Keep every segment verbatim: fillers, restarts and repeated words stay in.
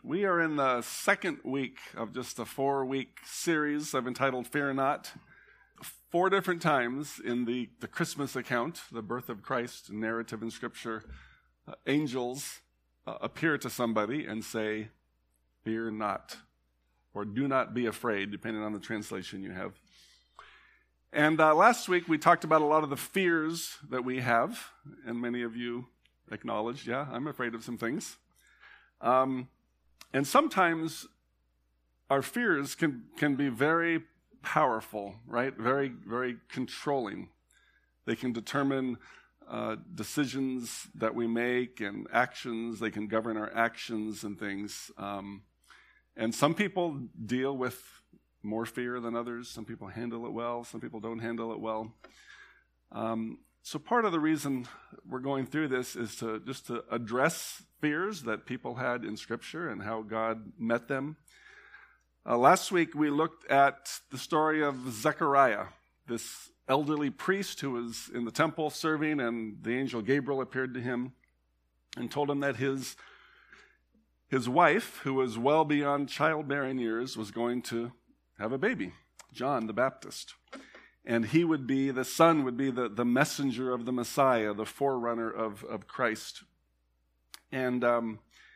We are in the second week of just a four-week series I've entitled Fear Not. Four different times in the, the Christmas account, the birth of Christ narrative in Scripture, uh, angels uh, appear to somebody and say, fear not, or do not be afraid, depending on the translation you have. And uh, last week we talked about a lot of the fears that we have, and many of you acknowledged, yeah, I'm afraid of some things. Um, and sometimes our fears can, can be very powerful, right? Very, very controlling. They can determine uh, decisions that we make and actions. They can govern our actions and things. Um, and some people deal with more fear than others. Some people handle it well. Some people don't handle it well. Um, so part of the reason we're going through this is to just to address fears that people had in Scripture and how God met them. Uh, last week we looked at the story of Zechariah, this elderly priest who was in the temple serving, and the angel Gabriel appeared to him and told him that his, his wife, who was well beyond childbearing years, was going to have a baby, John the Baptist. And he would be, the son would be the, the messenger of the Messiah, the forerunner of, of Christ. And um,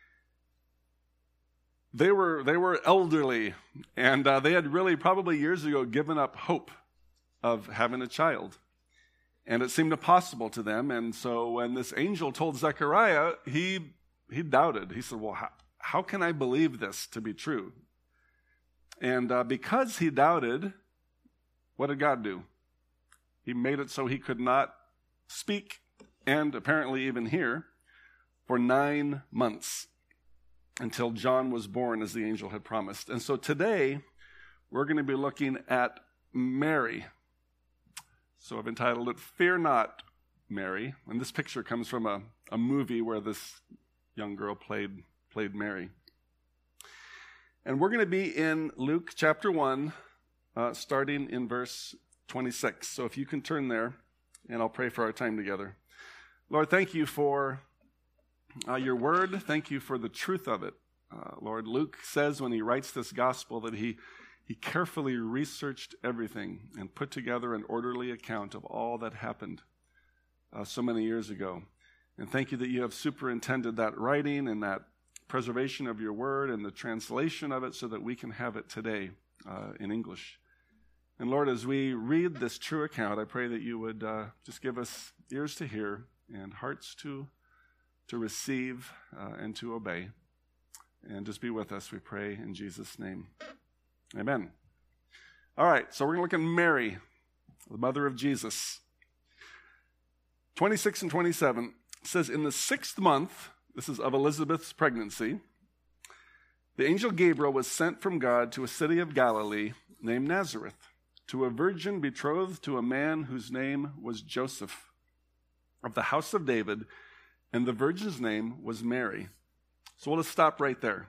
they were they were elderly, and uh, they had really probably years ago given up hope of having a child. And it seemed impossible to them. And so when this angel told Zechariah, he he doubted. He said, well, how, how can I believe this to be true? And uh, because he doubted, what did God do? He made it so he could not speak and apparently even hear for nine months until John was born as the angel had promised. And so today we're going to be looking at Mary. So I've entitled it Fear Not, Mary. And this picture comes from a, a movie where this young girl played, played Mary. And we're going to be in Luke chapter one, uh, starting in verse twenty-six. So if you can turn there, and I'll pray for our time together. Lord, thank you for uh, your word. Thank you for the truth of it. Uh, Lord, Luke says when he writes this gospel that he, he carefully researched everything and put together an orderly account of all that happened uh, so many years ago. And thank you that you have superintended that writing and that preservation of your word and the translation of it so that we can have it today uh, in English. And Lord, as we read this true account, I pray that you would uh, just give us ears to hear and hearts to to receive uh, and to obey. And just be with us, we pray in Jesus' name. Amen. All right, so we're going to look at Mary, the mother of Jesus. twenty-six and twenty-seven says, in the sixth month, this is of Elizabeth's pregnancy, the angel Gabriel was sent from God to a city of Galilee named Nazareth, to a virgin betrothed to a man whose name was Joseph, of the house of David, and the virgin's name was Mary. So we'll just stop right there.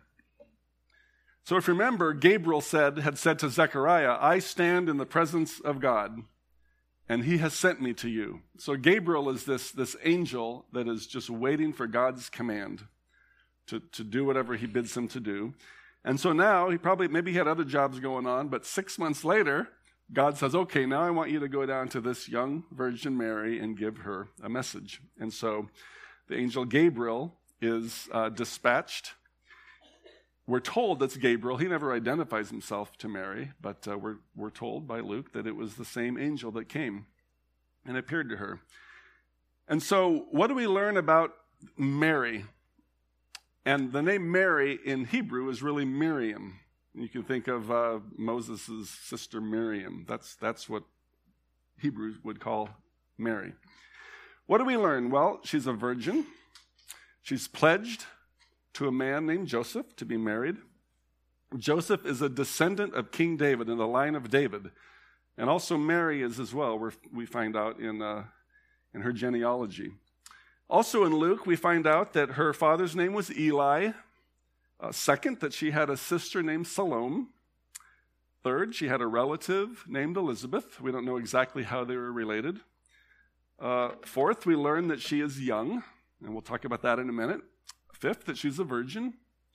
So if you remember, Gabriel said, had said to Zechariah, I stand in the presence of God, and he has sent me to you. So Gabriel is this, this angel that is just waiting for God's command to, to do whatever he bids him to do. And so now, he probably, maybe he had other jobs going on, but six months later, God says, okay, now I want you to go down to this young Virgin Mary and give her a message. And so the angel Gabriel is uh, dispatched. We're told that's Gabriel. He never identifies himself to Mary, but uh, we're, we're told by Luke that it was the same angel that came and appeared to her. And so what do we learn about Mary? And the name Mary in Hebrew is really Miriam. You can think of uh, Moses' sister Miriam. That's, that's what Hebrews would call Mary. What do we learn? Well, she's a virgin. She's pledged to a man named Joseph to be married. Joseph is a descendant of King David in the line of David. And also Mary is as well, we're, we find out in, uh, in her genealogy. Also in Luke, we find out that her father's name was Eli. Uh, second, that she had a sister named Salome. Third, she had a relative named Elizabeth. We don't know exactly how they were related. Uh, fourth, we learn that she is young, and we'll talk about that in a minute. Fifth, that she's a virgin.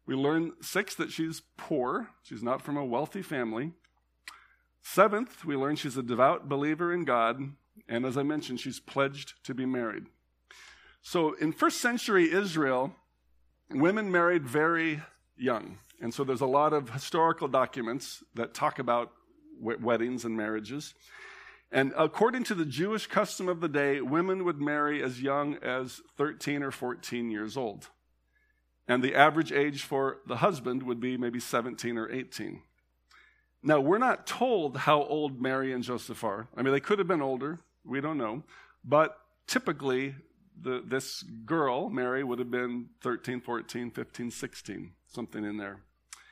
We learn, sixth, that she's poor. She's not from a wealthy family. Seventh, we learn she's a devout believer in God. And as I mentioned, she's pledged to be married. So in first century Israel, women married very young. And so there's a lot of historical documents that talk about weddings and marriages. And according to the Jewish custom of the day, women would marry as young as thirteen or fourteen years old. And the average age for the husband would be maybe seventeen or eighteen. Now, we're not told how old Mary and Joseph are. I mean, they could have been older. We don't know. But typically, the, this girl, Mary, would have been thirteen, fourteen, fifteen, sixteen, something in there.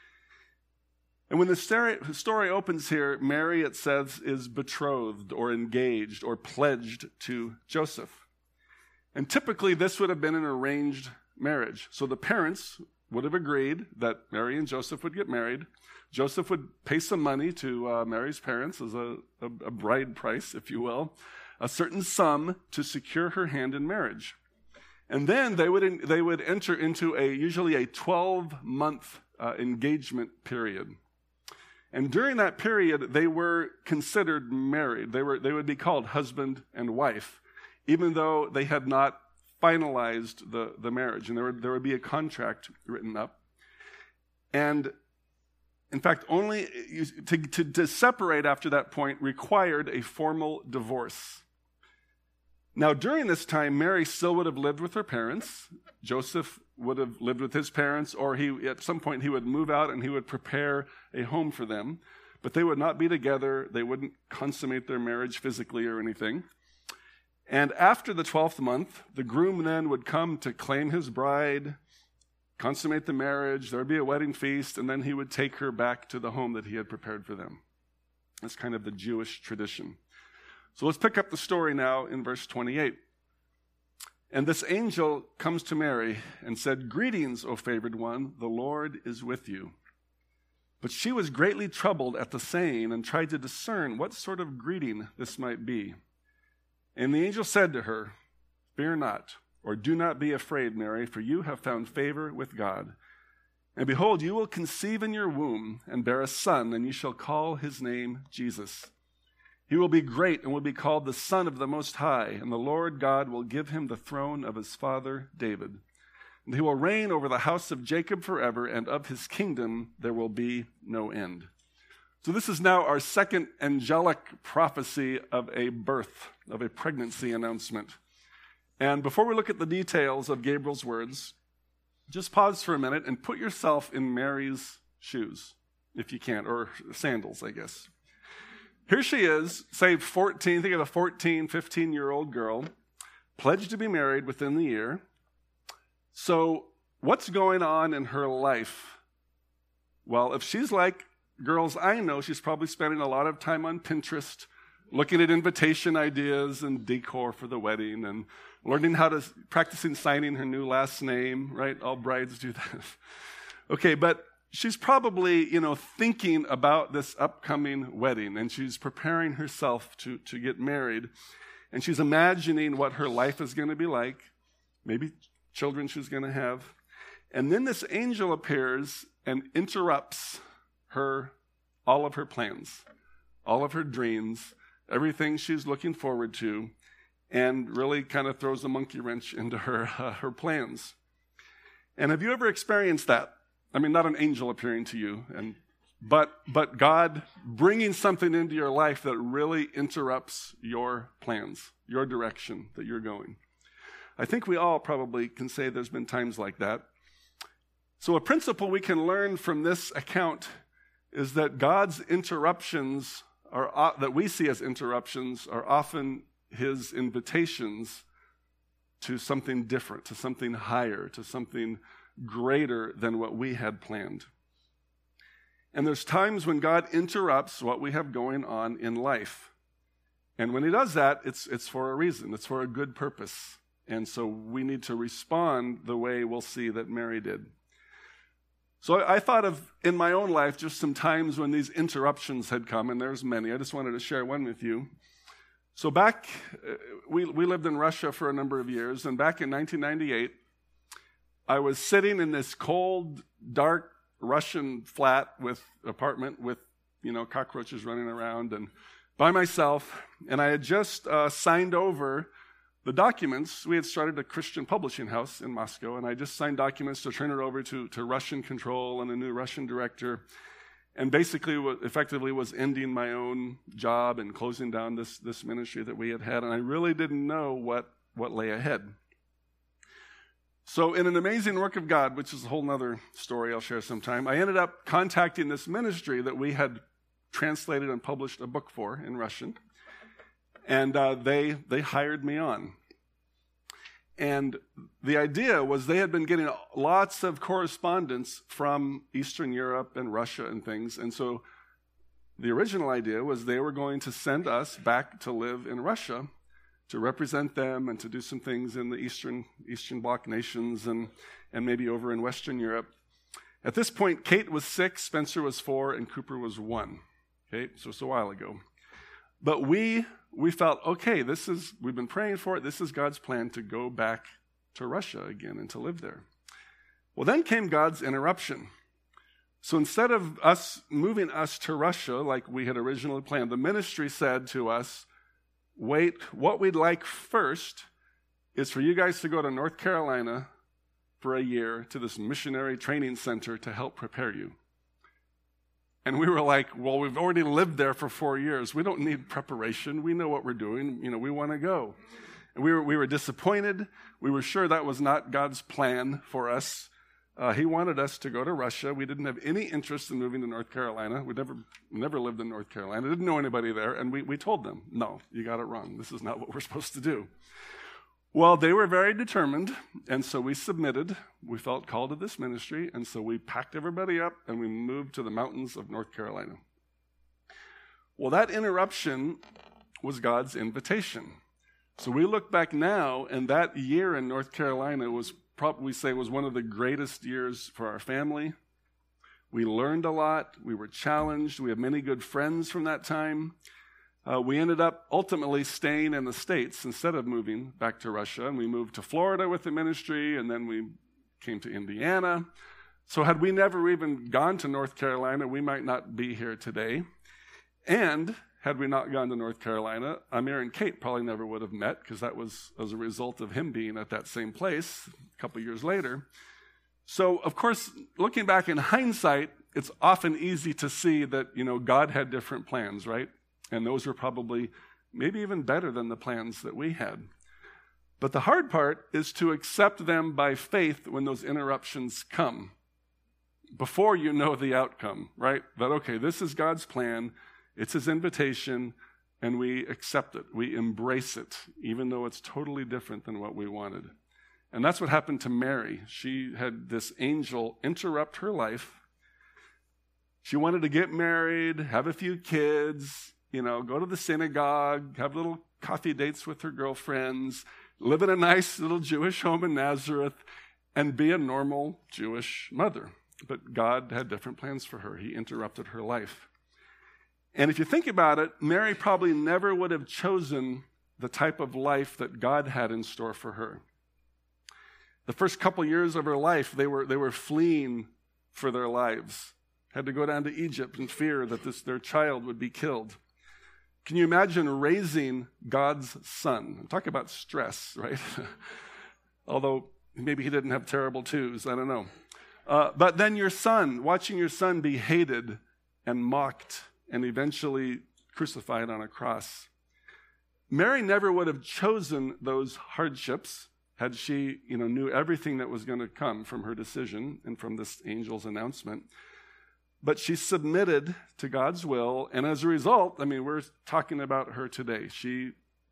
And when the story, story opens here, Mary, it says, is betrothed or engaged or pledged to Joseph. And typically, this would have been an arranged marriage. So the parents would have agreed that Mary and Joseph would get married. Joseph would pay some money to uh, Mary's parents as a, a, a bride price, if you will, a certain sum to secure her hand in marriage. And then they would they would enter into a usually a twelve-month uh, engagement period. And during that period, they were considered married. They were they would be called husband and wife, even though they had not finalized the, the marriage. And there would, there would be a contract written up. And in fact, only to, to, to separate after that point required a formal divorce. Now, during this time, Mary still would have lived with her parents. Joseph would have lived with his parents, or he at some point he would move out and he would prepare a home for them. But they would not be together. They wouldn't consummate their marriage physically or anything. And after the twelfth month, the groom then would come to claim his bride, consummate the marriage, there would be a wedding feast, and then he would take her back to the home that he had prepared for them. That's kind of the Jewish tradition. So let's pick up the story now in verse twenty-eight. And this angel comes to Mary and said, "Greetings, O favored one, the Lord is with you." But she was greatly troubled at the saying and tried to discern what sort of greeting this might be. And the angel said to her, "Fear not, or do not be afraid, Mary, for you have found favor with God. And behold, you will conceive in your womb and bear a son, and you shall call his name Jesus. He will be great and will be called the Son of the Most High, and the Lord God will give him the throne of his father David. And he will reign over the house of Jacob forever, and of his kingdom there will be no end." So this is now our second angelic prophecy of a birth, of a pregnancy announcement. And before we look at the details of Gabriel's words, just pause for a minute and put yourself in Mary's shoes, if you can, or sandals, I guess. Here she is, say fourteen, think of a fourteen, fifteen-year-old girl, pledged to be married within the year. So what's going on in her life? Well, if she's like girls I know, she's probably spending a lot of time on Pinterest, looking at invitation ideas and decor for the wedding and learning how to, practicing signing her new last name, right? All brides do that. Okay, but she's probably, you know, thinking about this upcoming wedding, and she's preparing herself to, to get married, and she's imagining what her life is going to be like, maybe children she's going to have. And then this angel appears and interrupts her, all of her plans, all of her dreams, everything she's looking forward to, and really kind of throws a monkey wrench into her uh, her plans. And have you ever experienced that? I mean, not an angel appearing to you, and but but God bringing something into your life that really interrupts your plans, your direction that you're going. I think we all probably can say there's been times like that. So a principle we can learn from this account is that God's interruptions are that we see as interruptions are often his invitations to something different, to something higher, to something greater than what we had planned. And there's times when God interrupts what we have going on in life. And when he does that, it's it's for a reason. It's for a good purpose. And so we need to respond the way we'll see that Mary did. So I thought of, in my own life, just some times when these interruptions had come, and there's many. I just wanted to share one with you. So back, we, we lived in Russia for a number of years, and back in nineteen ninety-eight, I was sitting in this cold, dark Russian flat with apartment with, you know, cockroaches running around and by myself. And I had just uh, signed over the documents. We had started a Christian publishing house in Moscow, and I just signed documents to turn it over to, to Russian control and a new Russian director. And basically, what effectively was ending my own job and closing down this, this ministry that we had had. And I really didn't know what, what lay ahead. So in an amazing work of God, which is a whole other story I'll share sometime, I ended up contacting this ministry that we had translated and published a book for in Russian. And uh, they they hired me on. And the idea was they had been getting lots of correspondence from Eastern Europe and Russia and things. And so the original idea was they were going to send us back to live in Russia to represent them and to do some things in the Eastern Eastern Bloc nations and, and maybe over in Western Europe. At this point, Kate was six, Spencer was four, and Cooper was one. Okay, so it's a while ago. But we we felt, okay, this is, we've been praying for it. This is God's plan to go back to Russia again and to live there. Well, then came God's interruption. So instead of us moving us to Russia like we had originally planned, the ministry said to us, wait, what we'd like first is for you guys to go to North Carolina for a year to this missionary training center to help prepare you. And we were like, well, we've already lived there for four years. We don't need preparation. We know what we're doing. You know, we want to go. And we were we were disappointed. We were sure that was not God's plan for us. Uh, he wanted us to go to Russia. We didn't have any interest in moving to North Carolina. We never never lived in North Carolina. Didn't know anybody there. And we, we told them, no, you got it wrong. This is not what we're supposed to do. Well, they were very determined, and so we submitted. We felt called to this ministry, and so we packed everybody up, and we moved to the mountains of North Carolina. Well, that interruption was God's invitation. So we look back now, and that year in North Carolina was probably say was one of the greatest years for our family. We learned a lot. We were challenged. We have many good friends from that time. Uh, we ended up ultimately staying in the States instead of moving back to Russia, and we moved to Florida with the ministry, and then we came to Indiana. So had we never even gone to North Carolina, we might not be here today. And had we not gone to North Carolina, Amir and Kate probably never would have met, because that was as a result of him being at that same place a couple years later. So, of course, looking back in hindsight, it's often easy to see that, you know, God had different plans, right? And those were probably maybe even better than the plans that we had. But the hard part is to accept them by faith when those interruptions come, before you know the outcome, right? That, okay, this is God's plan, it's his invitation, and we accept it. We embrace it, even though it's totally different than what we wanted. And that's what happened to Mary. She had this angel interrupt her life. She wanted to get married, have a few kids, you know, go to the synagogue, have little coffee dates with her girlfriends, live in a nice little Jewish home in Nazareth, and be a normal Jewish mother. But God had different plans for her. He interrupted her life. And if you think about it, Mary probably never would have chosen the type of life that God had in store for her. The first couple years of her life, they were they were fleeing for their lives. Had to go down to Egypt in fear that this their child would be killed. Can you imagine raising God's son? Talk about stress, right? Although maybe he didn't have terrible twos, I don't know. Uh, but then your son, watching your son be hated and mocked and eventually crucified on a cross. Mary never would have chosen those hardships had she, you know, knew everything that was going to come from her decision and from this angel's announcement. But she submitted to God's will, and as a result, I mean, we're talking about her today. She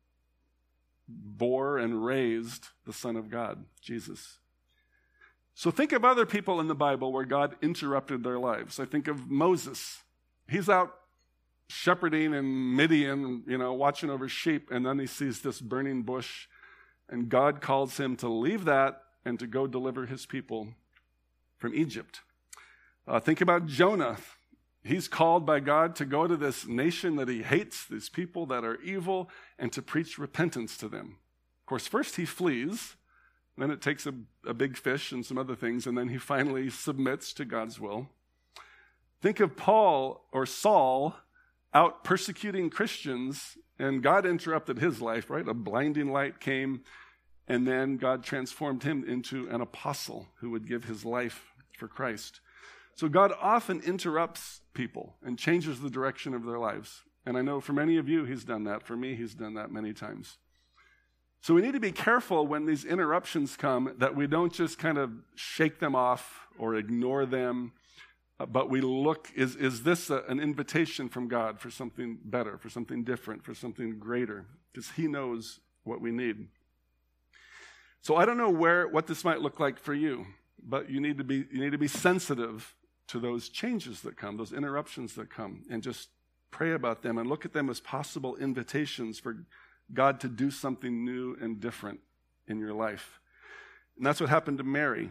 bore and raised the Son of God, Jesus. So think of other people in the Bible where God interrupted their lives. I think of Moses. He's out shepherding in Midian, you know, watching over sheep, and then he sees this burning bush, and God calls him to leave that and to go deliver his people from Egypt. Uh, think about Jonah. He's called by God to go to this nation that he hates, these people that are evil, and to preach repentance to them. Of course, first he flees, Then it takes a, a big fish and some other things, and then he finally submits to God's will. Think of Paul or Saul out persecuting Christians, and God interrupted his life, right? A blinding light came, and then God transformed him into an apostle who would give his life for Christ. So God often interrupts people and changes the direction of their lives. And I know for many of you, he's done that. For me, he's done that many times. So we need to be careful when these interruptions come that we don't just kind of shake them off or ignore them, uh, but we look, is, is this a, an invitation from God for something better, for something different, for something greater? Because he knows what we need. So I don't know where what this might look like for you, but you need to be you need to be sensitive to those changes that come, those interruptions that come, and just pray about them and look at them as possible invitations for God to do something new and different in your life. And that's what happened to Mary.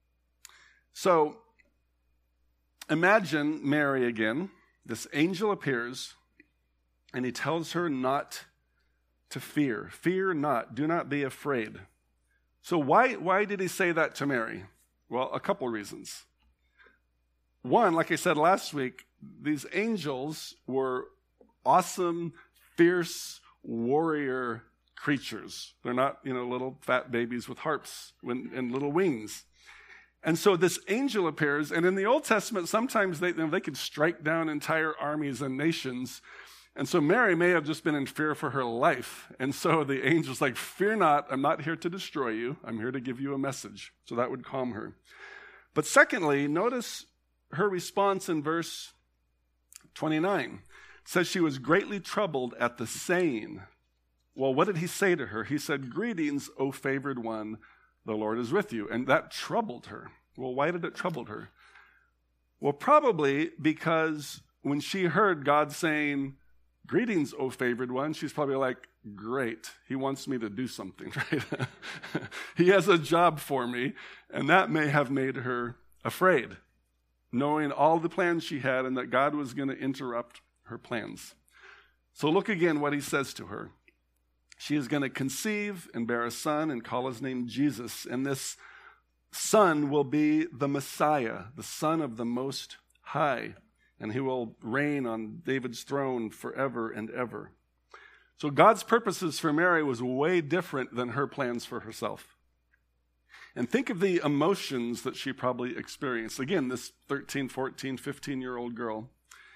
So imagine Mary again. This angel appears, and he tells her not to fear. Fear not. Do not be afraid. So why, why did he say that to Mary? Well, a couple reasons. One, like I said last week, these angels were awesome, fierce, warrior creatures. They're not, you know, little fat babies with harps and little wings. And so this angel appears, and in the Old Testament, sometimes they, you know, they could strike down entire armies and nations. And so Mary may have just been in fear for her life. And so the angel's like, fear not, I'm not here to destroy you. I'm here to give you a message. So that would calm her. But secondly, notice her response in verse twenty-nine. It says she was greatly troubled at the saying. Well, what did he say to her? He said, greetings, O favored one, the Lord is with you. And that troubled her. Well, why did it trouble her? Well, probably because when she heard God saying, greetings, O favored one, she's probably like, great, he wants me to do something, right? He has a job for me, and that may have made her afraid, knowing all the plans she had and that God was going to interrupt her plans. So look again what he says to her. She is going to conceive and bear a son and call his name Jesus, and this son will be the Messiah, the Son of the Most High, and he will reign on David's throne forever and ever. So God's purposes for Mary was way different than her plans for herself. And think of the emotions that she probably experienced. Again, this thirteen, fourteen, fifteen-year-old girl.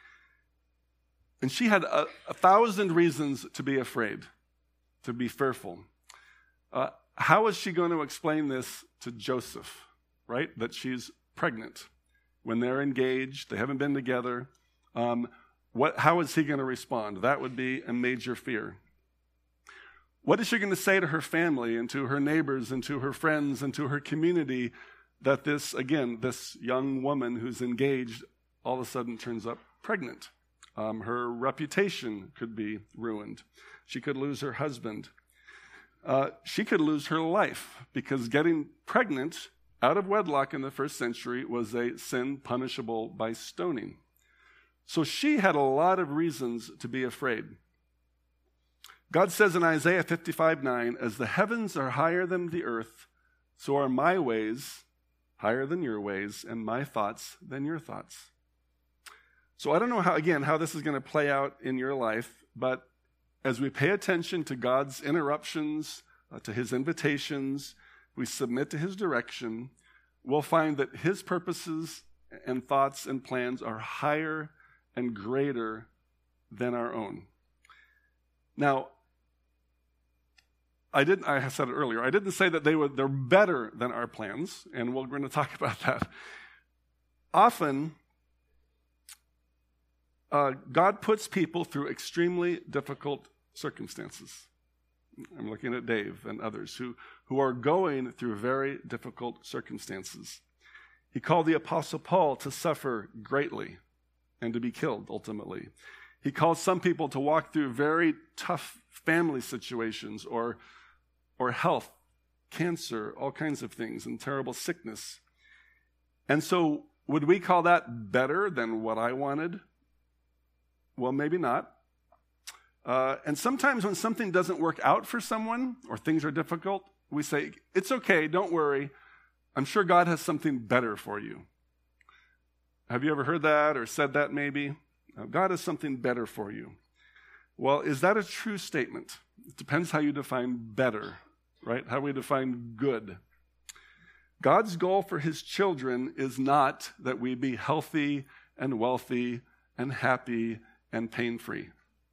And she had a, a thousand reasons to be afraid, to be fearful. Uh, how is she going to explain this to Joseph, right? That she's pregnant. When they're engaged, they haven't been together. Um, what, how is he going to respond? That would be a major fear. What is she going to say to her family and to her neighbors and to her friends and to her community that this, again, this young woman who's engaged all of a sudden turns up pregnant? Um, her reputation could be ruined. She could lose her husband. Uh, she could lose her life because getting pregnant out of wedlock in the first century was a sin punishable by stoning. So she had a lot of reasons to be afraid. God says in Isaiah fifty-five nine, as the heavens are higher than the earth, so are my ways higher than your ways, and my thoughts than your thoughts. So I don't know how, again, how this is going to play out in your life, but as we pay attention to God's interruptions, uh, to his invitations, we submit to his direction, we'll find that his purposes and thoughts and plans are higher and greater than our own. Now, I didn't. I said it earlier. I didn't say that they were they're better than our plans, and we're going to talk about that. Often, uh, God puts people through extremely difficult circumstances. I'm looking at Dave and others who, who are going through very difficult circumstances. He called the Apostle Paul to suffer greatly and to be killed ultimately. He called some people to walk through very tough family situations or, or health, cancer, all kinds of things, and terrible sickness. And so would we call that better than what I wanted? Well, maybe not. Uh, and sometimes when something doesn't work out for someone or things are difficult, we say, it's okay, don't worry. I'm sure God has something better for you. Have you ever heard that or said that maybe? God has something better for you. Well, is that a true statement? It depends how you define better, right? How we define good. God's goal for his children is not that we be healthy and wealthy and happy and pain-free.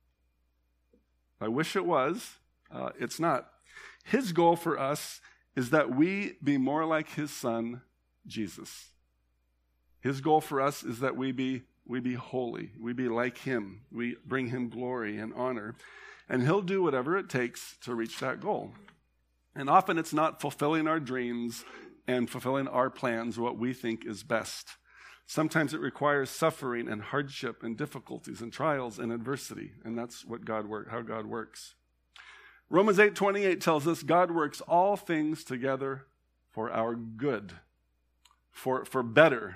I wish it was. Uh, it's not. His goal for us is that we be more like his son, Jesus. His goal for us is that we be we be holy. We be like him. We bring him glory and honor. And he'll do whatever it takes to reach that goal. And often it's not fulfilling our dreams and fulfilling our plans, what we think is best. Sometimes it requires suffering and hardship and difficulties and trials and adversity. And that's what God work, how God works. Romans eight twenty-eight tells us God works all things together for our good, for, for better.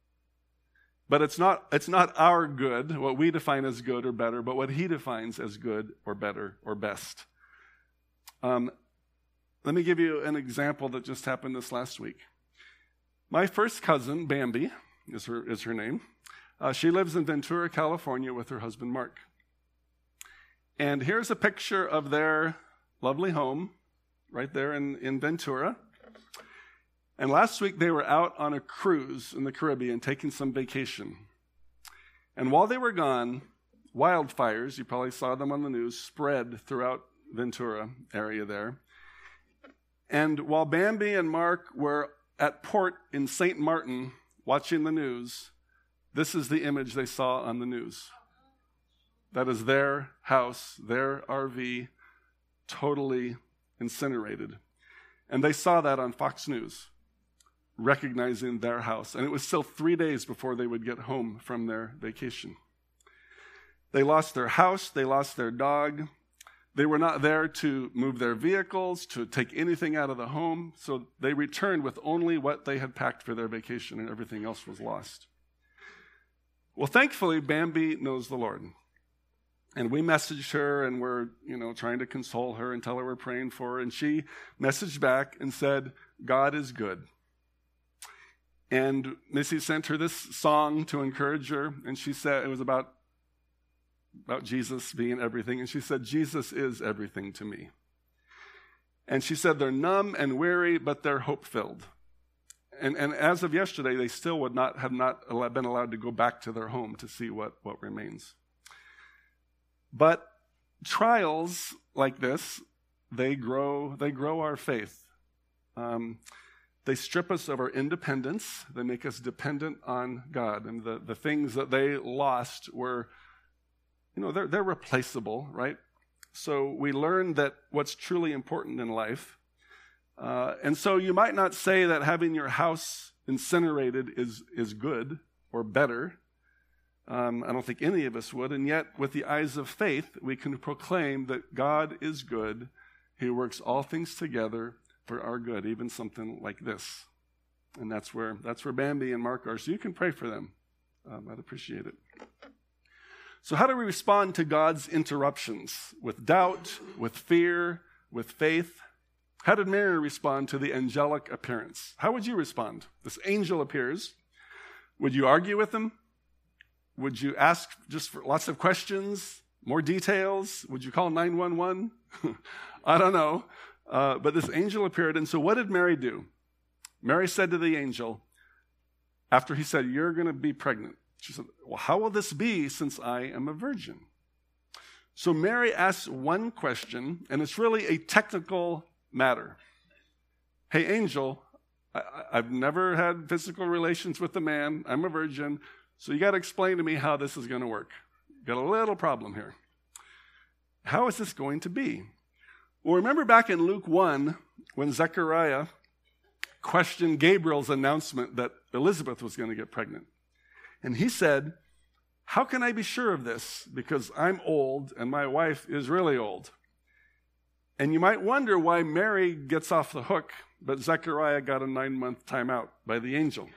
But it's not, it's not our good, what we define as good or better, but what he defines as good or better or best. Um, let me give you an example that just happened this last week. My first cousin, Bambi, is her, is her name. Uh, she lives in Ventura, California with her husband, Mark. And here's a picture of their lovely home right there in, in Ventura. And last week they were out on a cruise in the Caribbean taking some vacation. And while they were gone, wildfires, you probably saw them on the news, spread throughout Ventura area there. And while Bambi and Mark were at port in Saint Martin watching the news, this is the image they saw on the news. That is their house, their R V, totally incinerated. And they saw that on Fox News, recognizing their house. And it was still three days before they would get home from their vacation. They lost their house, they lost their dog. They were not there to move their vehicles, to take anything out of the home. So they returned with only what they had packed for their vacation, and everything else was lost. Well, thankfully, Bambi knows the Lord. And we messaged her, and we're, you know, trying to console her and tell her we're praying for her. And she messaged back and said, God is good. And Missy sent her this song to encourage her, and she said it was about, about Jesus being everything. And she said, Jesus is everything to me. And she said they're numb and weary, but they're hope-filled. And, and as of yesterday, they still would not have not been allowed to go back to their home to see what, what remains. But trials like this, they grow, they grow our faith. Um, they strip us of our independence. They make us dependent on God. And the, the things that they lost were, you know, they're, they're replaceable, right? So we learn that what's truly important in life. Uh, and so you might not say that having your house incinerated is, is good or better. Um, I don't think any of us would. And yet, with the eyes of faith, we can proclaim that God is good. He works all things together for our good, even something like this. And that's where that's where Bambi and Mark are. So you can pray for them. Um, I'd appreciate it. So how do we respond to God's interruptions? With doubt, with fear, with faith? How did Mary respond to the angelic appearance? How would you respond? This angel appears. Would you argue with him? Would you ask just for lots of questions, more details? Would you call nine one one? I don't know. Uh, but this angel appeared, and so what did Mary do? Mary said to the angel, after he said, you're going to be pregnant, she said, well, how will this be since I am a virgin? So Mary asks one question, and it's really a technical matter. Hey, angel, I, I've never had physical relations with a man. I'm a virgin. So you got to explain to me how this is going to work. Got a little problem here. How is this going to be? Well, remember back in Luke one, when Zechariah questioned Gabriel's announcement that Elizabeth was going to get pregnant. And he said, how can I be sure of this? Because I'm old and my wife is really old. And you might wonder why Mary gets off the hook, but Zechariah got a nine-month timeout by the angel.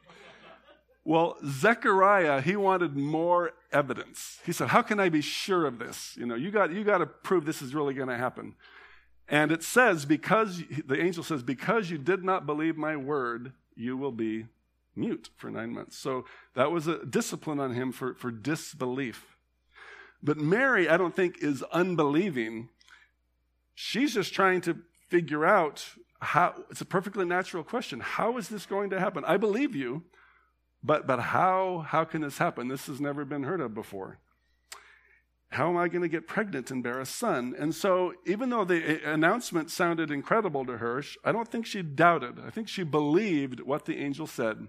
Well, Zechariah, he wanted more evidence. He said, how can I be sure of this? You know, you got you got to prove this is really going to happen. And it says, because, the angel says, because you did not believe my word, you will be mute for nine months. So that was a discipline on him for, for disbelief. But Mary, I don't think, is unbelieving. She's just trying to figure out how, it's a perfectly natural question. How is this going to happen? I believe you, but, but how, how can this happen? This has never been heard of before. How am I going to get pregnant and bear a son? And so even though the announcement sounded incredible to her, I don't think she doubted. I think she believed what the angel said.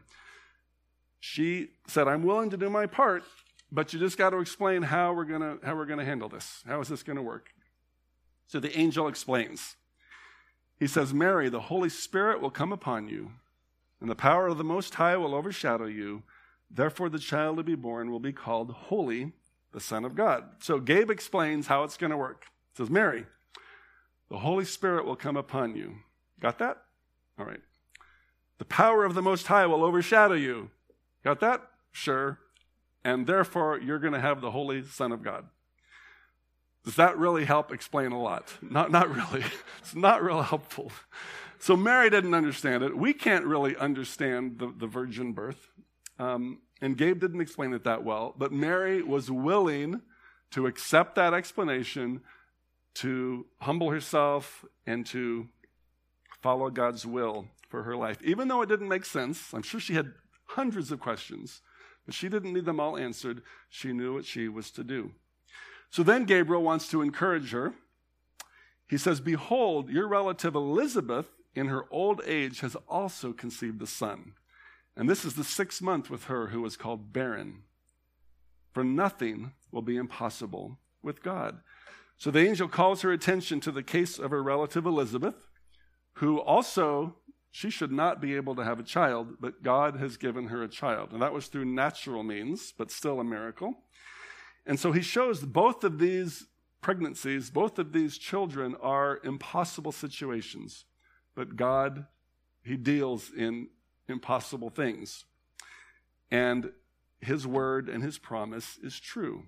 She said, I'm willing to do my part, but you just got to explain how we're going to how we're going to handle this. How is this going to work? So the angel explains. He says, Mary, the Holy Spirit will come upon you, and the power of the Most High will overshadow you. Therefore, the child to be born will be called Holy, the Son of God. So Gabe explains how it's going to work. He says, Mary, the Holy Spirit will come upon you. Got that? All right. The power of the Most High will overshadow you. Got that? Sure. And therefore, you're going to have the Holy Son of God. Does that really help explain a lot? Not, not really. It's not real helpful. So Mary didn't understand it. We can't really understand the, the virgin birth. Um, and Gabe didn't explain it that well. But Mary was willing to accept that explanation, to humble herself, and to follow God's will for her life. Even though it didn't make sense, I'm sure she had hundreds of questions, but she didn't need them all answered. She knew what she was to do. So then Gabriel wants to encourage her. He says, behold, your relative Elizabeth in her old age has also conceived a son. And this is the sixth month with her who is called barren. For nothing will be impossible with God. So the angel calls her attention to the case of her relative Elizabeth, who also, she should not be able to have a child, but God has given her a child. And that was through natural means, but still a miracle. And so he shows both of these pregnancies, both of these children are impossible situations. But God, he deals in impossible things. And his word and his promise is true.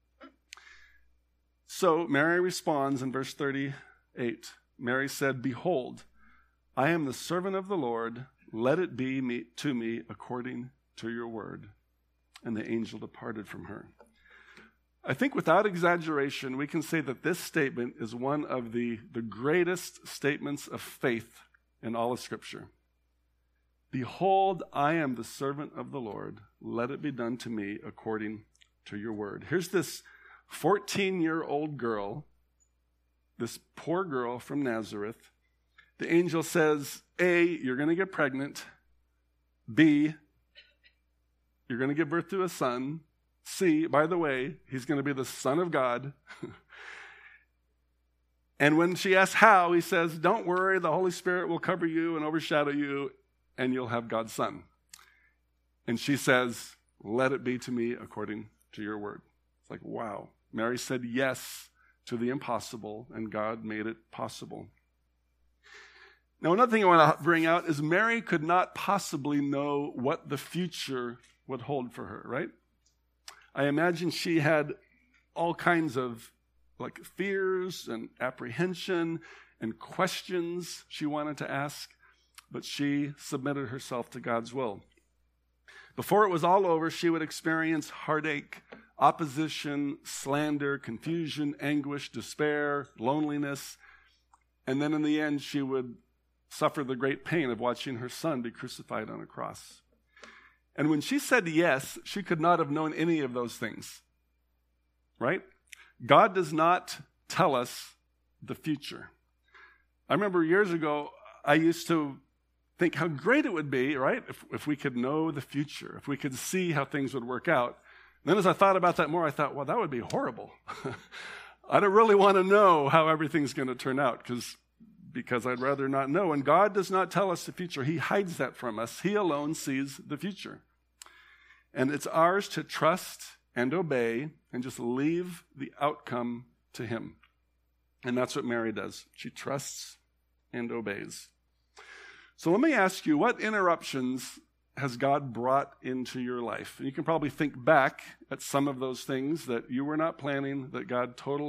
So Mary responds in verse thirty-eight. Mary said, behold, I am the servant of the Lord. Let it be me, to me according to your word. And the angel departed from her. I think without exaggeration, we can say that this statement is one of the, the greatest statements of faith in all of Scripture. Behold, I am the servant of the Lord. Let it be done to me according to your word. Here's this fourteen-year-old girl, this poor girl from Nazareth. The angel says, A, you're going to get pregnant. B, you're going to give birth to a son. C, by the way, he's going to be the Son of God. And when she asks how, he says, don't worry, the Holy Spirit will cover you and overshadow you, and you'll have God's Son. And she says, let it be to me according to your word. It's like, wow. Mary said yes to the impossible, and God made it possible. Now, another thing I want to bring out is Mary could not possibly know what the future would hold for her, right? I imagine she had all kinds of like fears and apprehension and questions she wanted to ask, but she submitted herself to God's will. Before it was all over, she would experience heartache, opposition, slander, confusion, anguish, despair, loneliness, and then in the end, she would suffer the great pain of watching her son be crucified on a cross. And when she said yes, she could not have known any of those things, right? God does not tell us the future. I remember years ago, I used to think how great it would be, right, if, if we could know the future, if we could see how things would work out. And then as I thought about that more, I thought, well, that would be horrible. I don't really want to know how everything's going to turn out because because I'd rather not know. And God does not tell us the future. He hides that from us. He alone sees the future. And it's ours to trust and obey and just leave the outcome to him. And that's what Mary does. She trusts and obeys. So let me ask you, what interruptions has God brought into your life? And you can probably think back at some of those things that you were not planning, that God totally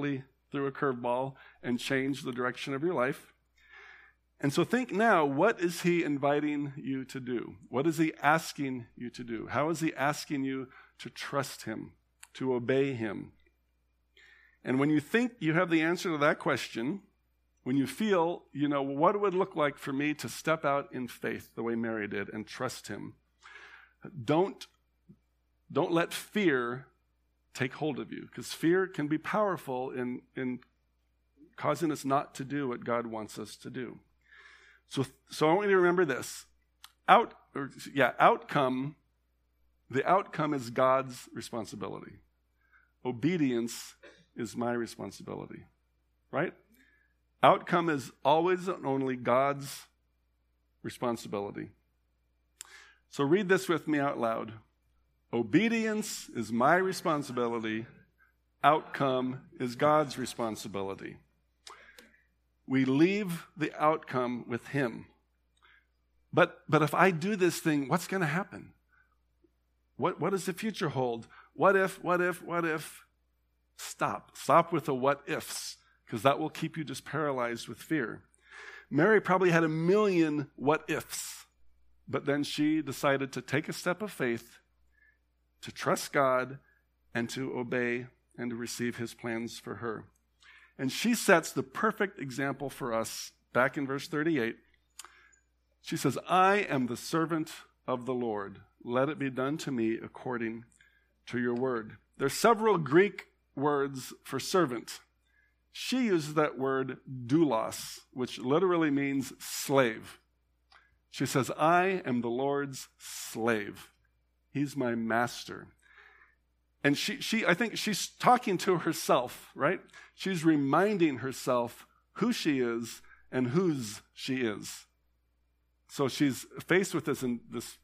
threw a curveball and changed the direction of your life. And so think now, what is he inviting you to do? What is he asking you to do? How is he asking you to trust him, to obey him? And when you think you have the answer to that question, when you feel, you know, what it would look like for me to step out in faith the way Mary did and trust him, don't, don't let fear take hold of you, because fear can be powerful in, in causing us not to do what God wants us to do. So, so I want you to remember this. Out, or, yeah, outcome, the outcome is God's responsibility. Obedience is my responsibility, right? Outcome is always and only God's responsibility. So read this with me out loud. Obedience is my responsibility. Outcome is God's responsibility. We leave the outcome with him. But, but if I do this thing, what's going to happen? What, what does the future hold? What if, what if, what if? Stop. Stop with the what ifs, because that will keep you just paralyzed with fear. Mary probably had a million what ifs, but then she decided to take a step of faith, to trust God, and to obey and to receive his plans for her. And she sets the perfect example for us back in verse thirty-eight. She says, I am the servant of the Lord. Let it be done to me according to your word. There's several Greek words for servant. She uses that word doulos, which literally means slave. She says, I am the Lord's slave. He's my master. And she, she, I think she's talking to herself, right? She's reminding herself who she is and whose she is. So she's faced with this, this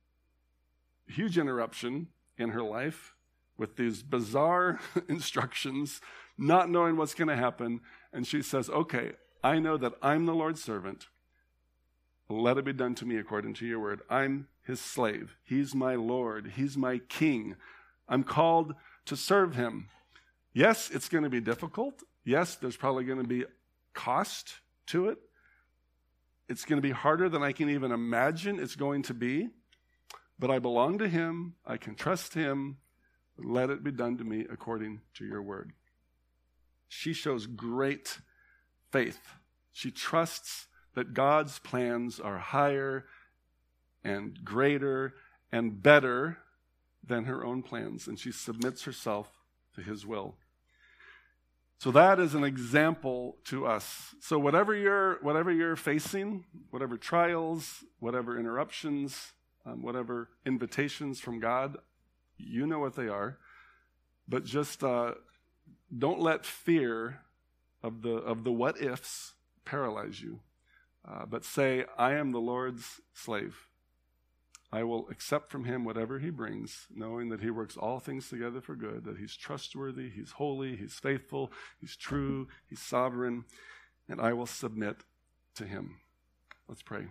huge interruption in her life with these bizarre instructions, not knowing what's going to happen. And she says, okay, I know that I'm the Lord's servant. Let it be done to me according to your word. I'm his slave. He's my Lord. He's my king. I'm called to serve him. Yes, it's going to be difficult. Yes, there's probably going to be cost to it. It's going to be harder than I can even imagine it's going to be. But I belong to him. I can trust him. Let it be done to me according to your word. She shows great faith. She trusts that God's plans are higher and greater and better than her own plans, and she submits herself to his will. So that is an example to us. So whatever you're, whatever you're facing, whatever trials, whatever interruptions, um, whatever invitations from God, you know what they are. But just uh, don't let fear of the of the what ifs paralyze you. Uh, but say, I am the Lord's slave. I will accept from him whatever he brings, knowing that he works all things together for good, that he's trustworthy, he's holy, he's faithful, he's true, he's sovereign, and I will submit to him. Let's pray.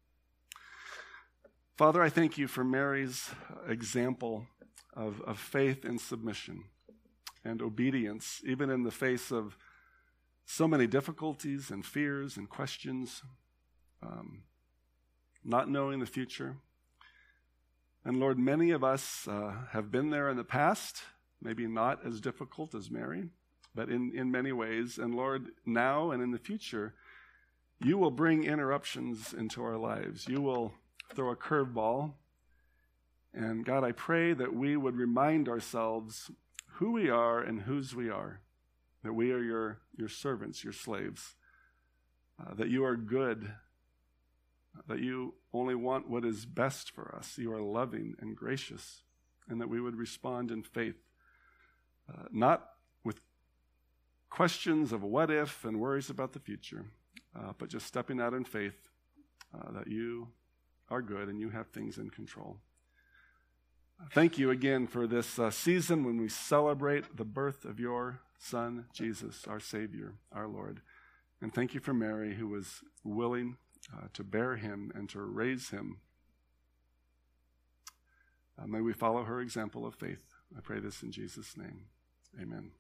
Father, I thank you for Mary's example of, of faith and submission and obedience, even in the face of so many difficulties and fears and questions, um, not knowing the future. And Lord, many of us uh, have been there in the past, maybe not as difficult as Mary, but in, in many ways. And Lord, now and in the future, you will bring interruptions into our lives. You will throw a curveball. And God, I pray that we would remind ourselves who we are and whose we are, that we are your, your servants, your slaves, uh, that you are good, that you only want what is best for us. You are loving and gracious, and that we would respond in faith, uh, not with questions of what if and worries about the future, uh, but just stepping out in faith uh, that you are good and you have things in control. Thank you again for this uh, season when we celebrate the birth of your Son, Jesus, our Savior, our Lord. And thank you for Mary, who was willing uh, to bear him and to raise him. Uh, may we follow her example of faith. I pray this in Jesus' name. Amen.